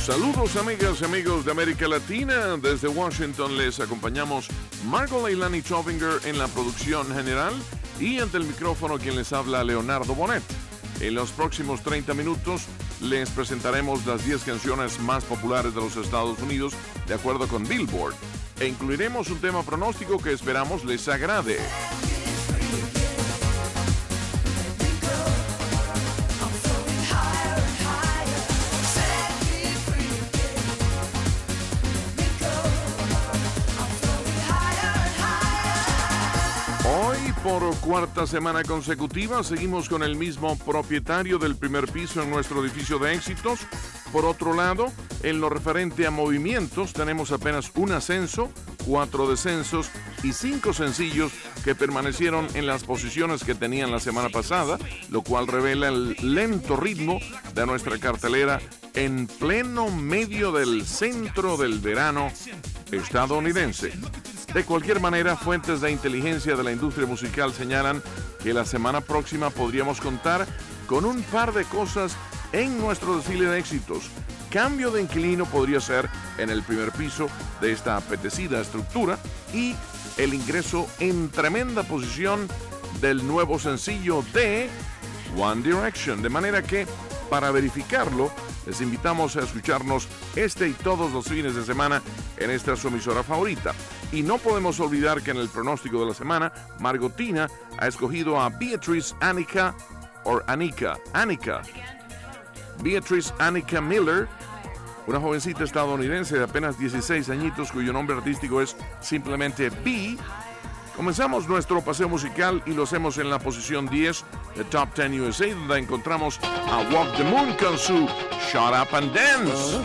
Saludos amigas y amigos de América Latina. Desde Washington les acompañamos Margot Leilani Chovinger en la producción general y ante el micrófono quien les habla Leonardo Bonet. En los próximos 30 minutos les presentaremos las 10 canciones más populares de los Estados Unidos de acuerdo con Billboard e incluiremos un tema pronóstico que esperamos les agrade. Por cuarta semana consecutiva seguimos con el mismo propietario del primer piso en nuestro edificio de éxitos. Por otro lado, en lo referente a movimientos tenemos apenas un ascenso, 4 descensos y 5 sencillos que permanecieron en las posiciones que tenían la semana pasada, lo cual revela el lento ritmo de nuestra cartelera en pleno medio del centro del verano estadounidense. De cualquier manera, fuentes de inteligencia de la industria musical señalan que la semana próxima podríamos contar con un par de cosas en nuestro desfile de éxitos. Cambio de inquilino podría ser en el primer piso de esta apetecida estructura y el ingreso en tremenda posición del nuevo sencillo de One Direction. De manera que, para verificarlo, les invitamos a escucharnos este y todos los fines de semana en esta su emisora favorita. Y no podemos olvidar que en el pronóstico de la semana, Margotina ha escogido a Beatrice Annika Miller, una jovencita estadounidense de apenas 16 añitos cuyo nombre artístico es simplemente Bee. Comenzamos nuestro paseo musical y lo hacemos en la posición 10 de Top 10 USA, donde encontramos a Walk the Moon con su Shut Up and Dance.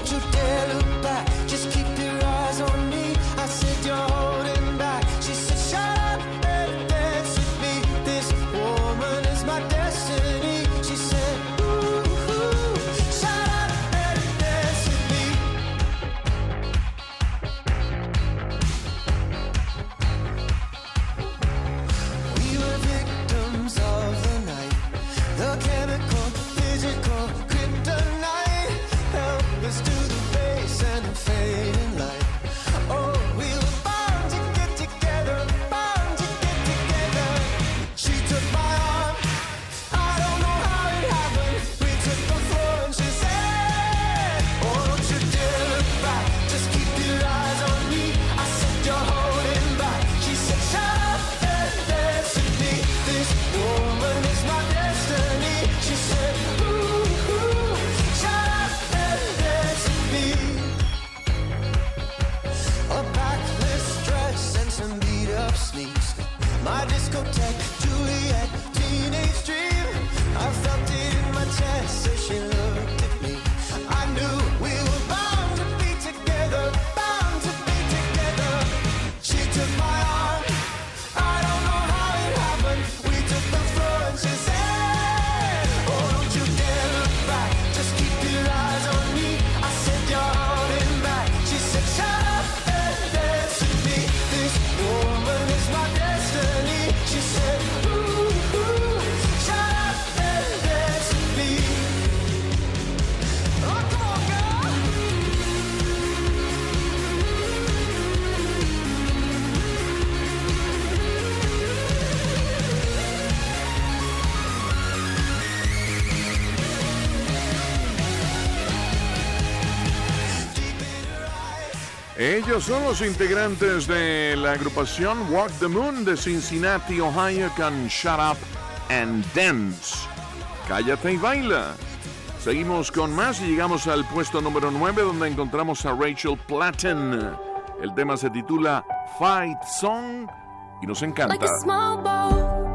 Ellos son los integrantes de la agrupación Walk the Moon de Cincinnati, Ohio, con Shut Up and Dance. Cállate y baila. Seguimos con más y llegamos al puesto número 9, donde encontramos a Rachel Platten. El tema se titula Fight Song y nos encanta. Like a small boat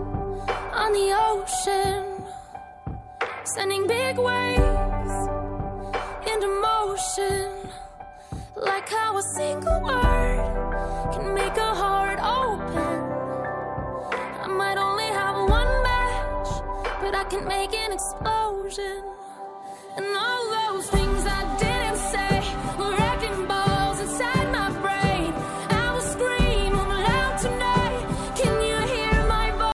on the ocean, sending big waves into motion. Like how a single word can make a heart open. I might only have one match, but I can make an explosion. And all those things I did